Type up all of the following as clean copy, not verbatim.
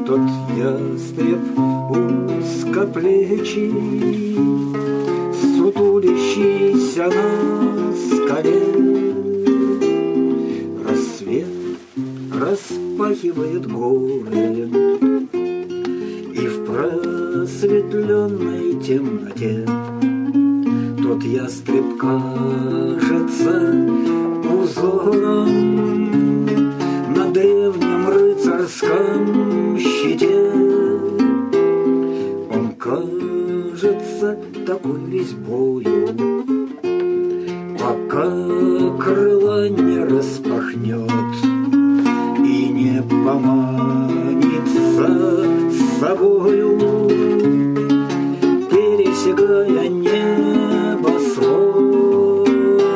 тот ястреб узкоплечий, сутулящийся на скале. Рассвет распахивает горы, и в просветленной темноте тот ястреб кажется узором на древнем рыцарском щите. Он кажется такой весь бою, пока крыла не распахнет и не поманит за собою, пересекая небосвод.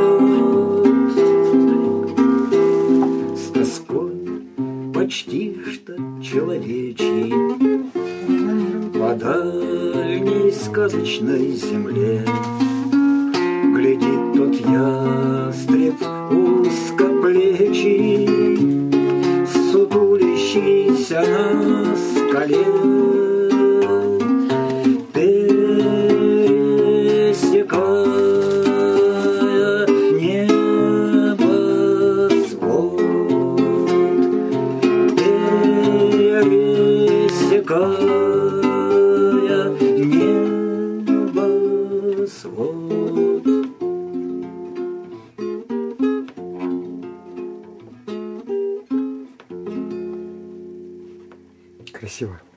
С тоской почти что человечьей по дальней сказочной земле глядит тот ястреб узкоплечий, сутулящийся на скале. Пересекая небосвод, пересекая небосвод. Красиво.